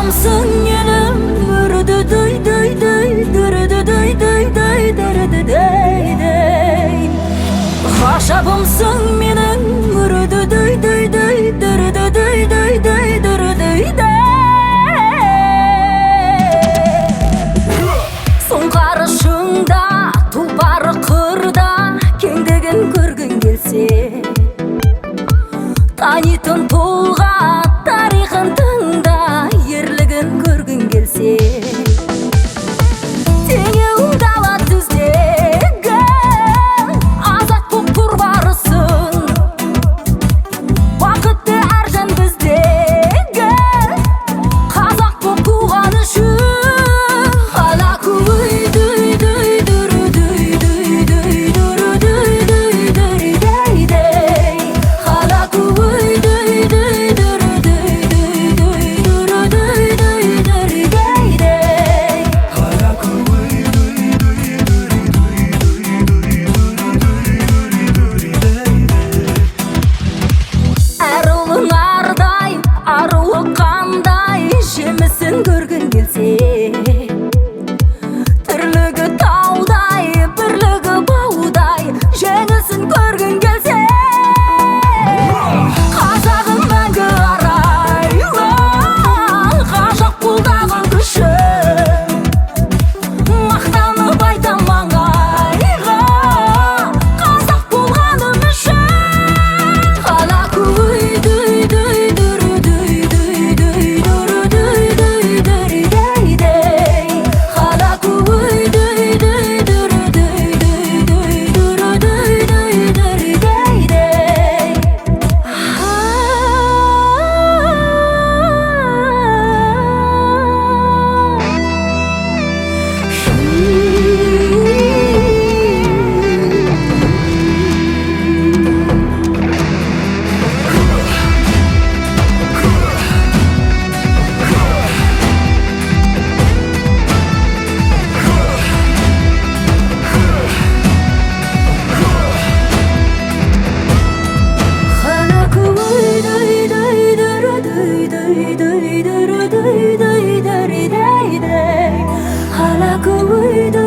Ғажабымсың менің үрді дөй дөй дөй дүрді дөй дөй дөй дүрді дөй дөй. Ғажабымсың менің үрді дөй дөй дөй дүрді дөй дөй дөй дүрді дөй. Сұңқары шыңда тұлпары қырда кеңдігін көргің келсе, танитын тұлға тарихын тыңда, ерлігін көргің келсе, теңеуің дала түздегі азат боп тұр барысың. Бақытты әр жан біздегі қазақ боп туған үшін. Көргің келсе, тірлігі таудай, бірлігі баудай, жеңілсін көргің келсе, қазағым мәңгі арайлы, ғажап қолдағы күшің, мақтанып айтам маңайға, қазақ болғаным үшін. Hala